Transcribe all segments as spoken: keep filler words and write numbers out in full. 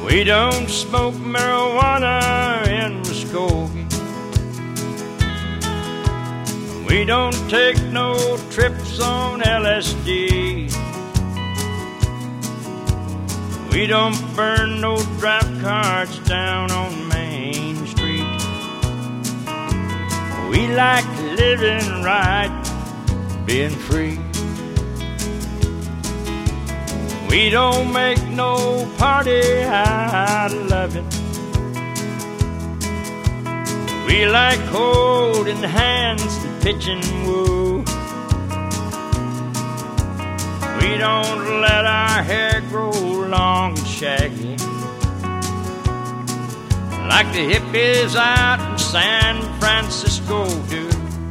We don't smoke marijuana in Muskogee. We don't take no trips on L S D. We don't burn no draft cards down on Main Street. We like living right, being free. We don't make no party out of loving. We like holding hands and pitching woo. We don't let our hair grow long and shaggy like the hippies out in San Francisco do.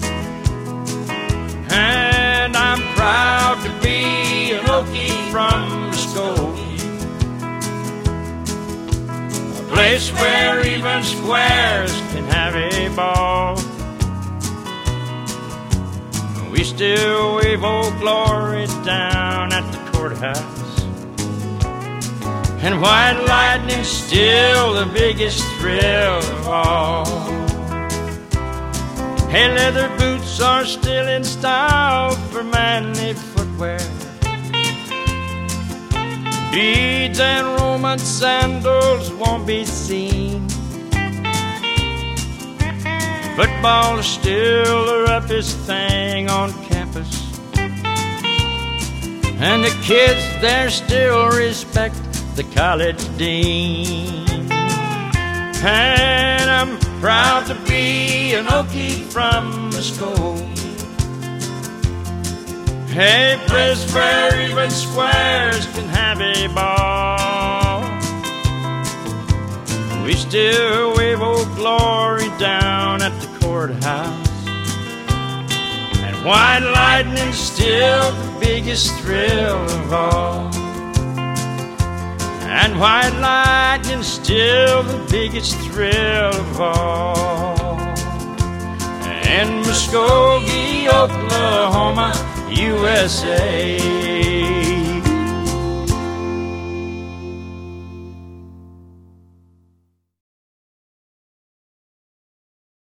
And I'm proud to be an Okie from Muskogee, a place where even squares can have a ball. We still wave Old Glory down at the courthouse, and white lightning's still the biggest thrill of all. Hey, leather boots are still in style for manly footwear. Beads and Roman sandals won't be seen. Football is still the roughest thing on campus, and the kids there still respect the college dean. And I'm proud to be an Okie from Muskogee, a place where even squares can have a ball. We still wave Old Glory down at the courthouse, and white lightning's still the biggest thrill of all. And white lightning's still the biggest thrill of all. In Muskogee, Oklahoma, U S A.